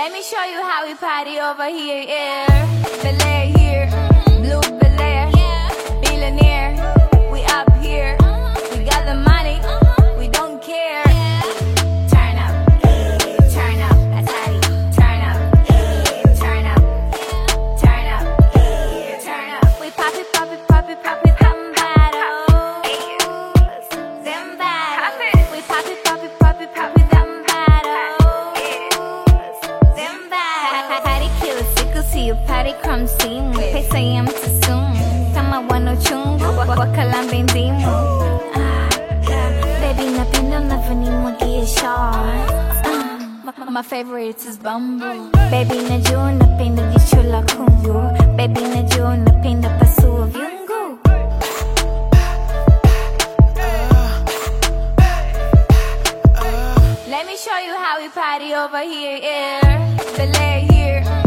Let me show you how we party over here, yeah. Bel-Air here, blue Bel-Air, millionaire, we up here. We got the money, we don't care. Turn up, that's how you turn up, turn up, turn up, turn up. We pop it, pop it, pop it, pop it, them bottles, them bottles. We pop it, pop it, pop it, pop it, them bottles, them bottles. Party killer, sickle, see you party crumb scene. Pesa ya mtasumu, kama wanochungu, wakalambendimu. Baby, napenda unavyonimwagia shots. My favorite is Bumble. Baby, najua napenda jicho la kungu. Baby, najua napenda pasua vyungu. Let me show you how we party over here, yeah. Bel-Air here.